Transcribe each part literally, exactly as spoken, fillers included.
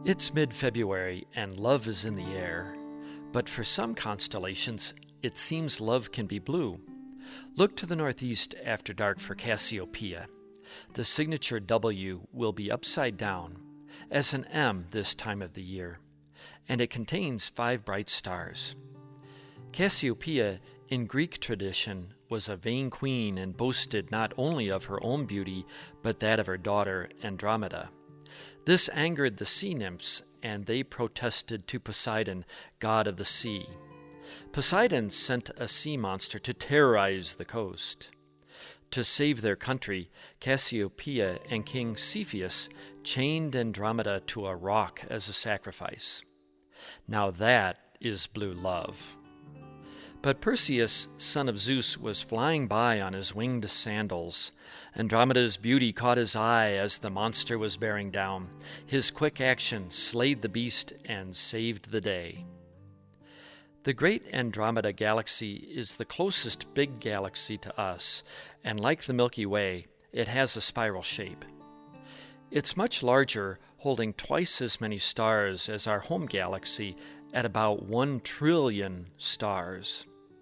It's mid-February and love is in the air, but for some constellations, it seems love can be blue. Look to the northeast after dark for Cassiopeia. The signature W will be upside down, as an M this time of the year, and it contains five bright stars. Cassiopeia, in Greek tradition, was a vain queen and boasted not only of her own beauty, but that of her daughter Andromeda. This angered the sea nymphs, and they protested to Poseidon, god of the sea. Poseidon sent a sea monster to terrorize the coast. To save their country, Cassiopeia and King Cepheus chained Andromeda to a rock as a sacrifice. Now that is blue love. But Perseus, son of Zeus, was flying by on his winged sandals. Andromeda's beauty caught his eye as the monster was bearing down. His quick action slayed the beast and saved the day. The great Andromeda Galaxy is the closest big galaxy to us, and like the Milky Way, it has a spiral shape. It's much larger, holding twice as many stars as our home galaxy at about one trillion stars.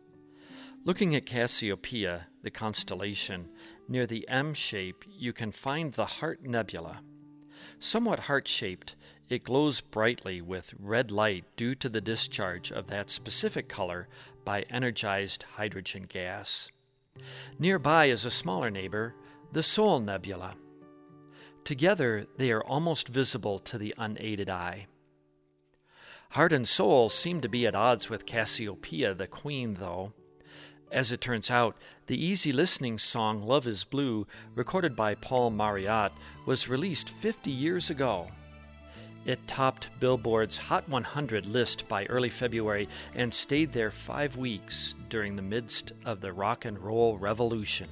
Looking at Cassiopeia, the constellation, near the M shape, you can find the Heart Nebula. Somewhat heart-shaped, it glows brightly with red light due to the discharge of that specific color by energized hydrogen gas. Nearby is a smaller neighbor, the Soul Nebula. Together, they are almost visible to the unaided eye. Heart and Soul seem to be at odds with Cassiopeia, the queen, though. As it turns out, the easy listening song Love is Blue, recorded by Paul Marriott, was released fifty years ago. It topped Billboard's Hot one hundred list by early February and stayed there five weeks during the midst of the rock and roll revolution.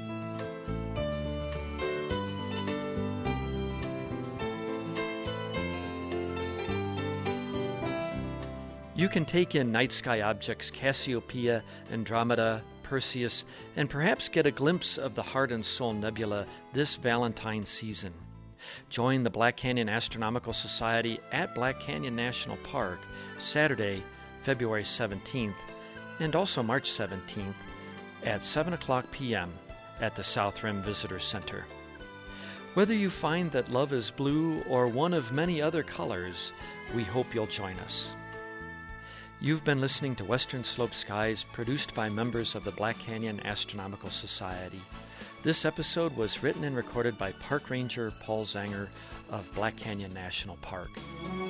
You can take in night sky objects Cassiopeia, Andromeda, Perseus, and perhaps get a glimpse of the Heart and Soul Nebula this Valentine season. Join the Black Canyon Astronomical Society at Black Canyon National Park Saturday, February seventeenth, and also March seventeenth at seven o'clock p.m. at the South Rim Visitor Center. Whether you find that love is blue or one of many other colors, we hope you'll join us. You've been listening to Western Slope Skies, produced by members of the Black Canyon Astronomical Society. This episode was written and recorded by Park Ranger Paul Zanger of Black Canyon National Park.